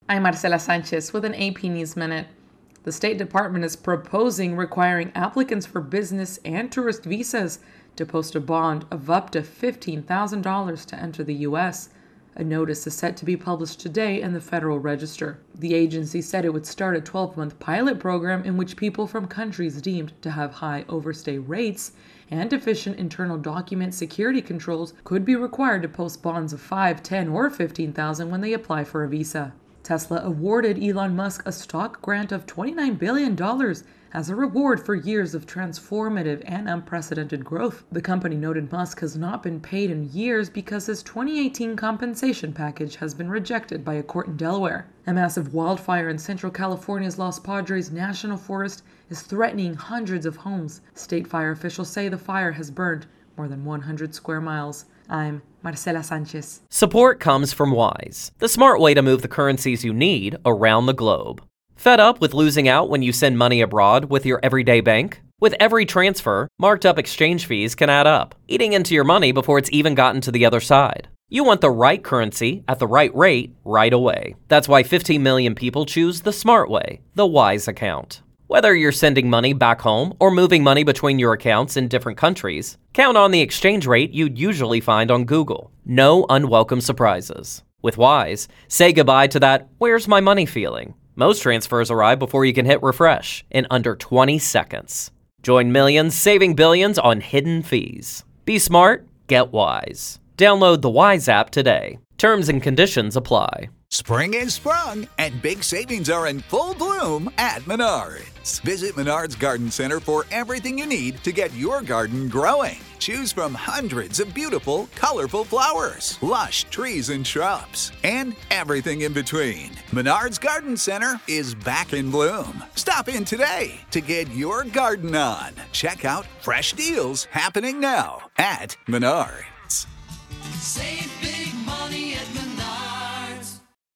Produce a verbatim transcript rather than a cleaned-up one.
I'm Marcela Sanchez with an A P News Minute. The State Department is proposing requiring applicants for business and tourist visas to post a bond of up to fifteen thousand dollars to enter the U S. A notice is set to be published today in the Federal Register. The agency said it would start a twelve-month pilot program in which people from countries deemed to have high overstay rates and deficient internal document security controls could be required to post bonds of five, ten, or fifteen thousand when they apply for a visa. Tesla awarded Elon Musk a stock grant of twenty-nine billion dollars as a reward for years of transformative and unprecedented growth. The company noted Musk has not been paid in years because his twenty eighteen compensation package has been rejected by a court in Delaware. A massive wildfire in Central California's Los Padres National Forest is threatening hundreds of homes. State fire officials say the fire has burned more than one hundred square miles. I'm Marcela Sanchez. Support comes from Wise, the smart way to move the currencies you need around the globe. Fed up with losing out when you send money abroad with your everyday bank? With every transfer, marked up exchange fees can add up, eating into your money before it's even gotten to the other side. You want the right currency at the right rate right away. That's why fifteen million people choose the smart way, the Wise account. Whether you're sending money back home or moving money between your accounts in different countries, count on the exchange rate you'd usually find on Google. No unwelcome surprises. With Wise, say goodbye to that "where's my money" feeling. Most transfers arrive before you can hit refresh in under twenty seconds. Join millions saving billions on hidden fees. Be smart, get Wise. Download the Wise app today. Terms and conditions apply. Spring is sprung, and big savings are in full bloom at Menards. Visit Menards Garden Center for everything you need to get your garden growing. Choose from hundreds of beautiful, colorful flowers, lush trees and shrubs, and everything in between. Menards Garden Center is back in bloom. Stop in today to get your garden on. Check out fresh deals happening now at Menards. Save